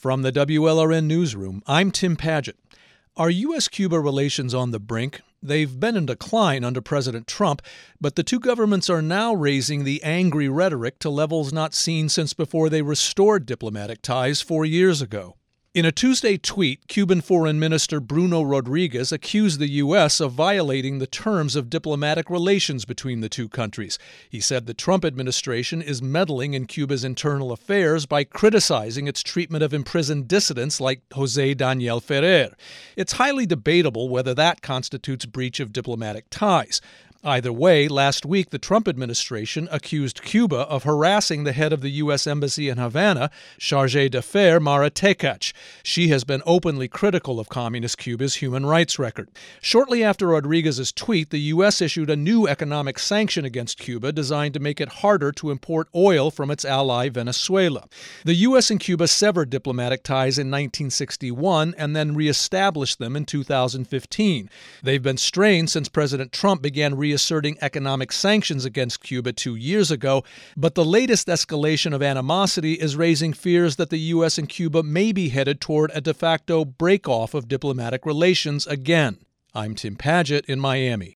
From the WLRN Newsroom, I'm Tim Padgett. Are U.S.-Cuba relations on the brink? They've been in decline under President Trump, but the two governments are now raising the angry rhetoric to levels not seen since before they restored diplomatic ties 4 years ago. In a Tuesday tweet, Cuban Foreign Minister Bruno Rodriguez accused the U.S. of violating the terms of diplomatic relations between the two countries. He said the Trump administration is meddling in Cuba's internal affairs by criticizing its treatment of imprisoned dissidents like José Daniel Ferrer. It's highly debatable whether that constitutes breach of diplomatic ties. Either way, last week the Trump administration accused Cuba of harassing the head of the U.S. Embassy in Havana, Chargé d'Affaires Mara Tekach. She has been openly critical of Communist Cuba's human rights record. Shortly after Rodriguez's tweet, the U.S. issued a new economic sanction against Cuba designed to make it harder to import oil from its ally Venezuela. The U.S. and Cuba severed diplomatic ties in 1961 and then reestablished them in 2015. They've been strained since President Trump began reasserting economic sanctions against Cuba 2 years ago, but the latest escalation of animosity is raising fears that the U.S. and Cuba may be headed toward a de facto break-off of diplomatic relations again. I'm Tim Padgett in Miami.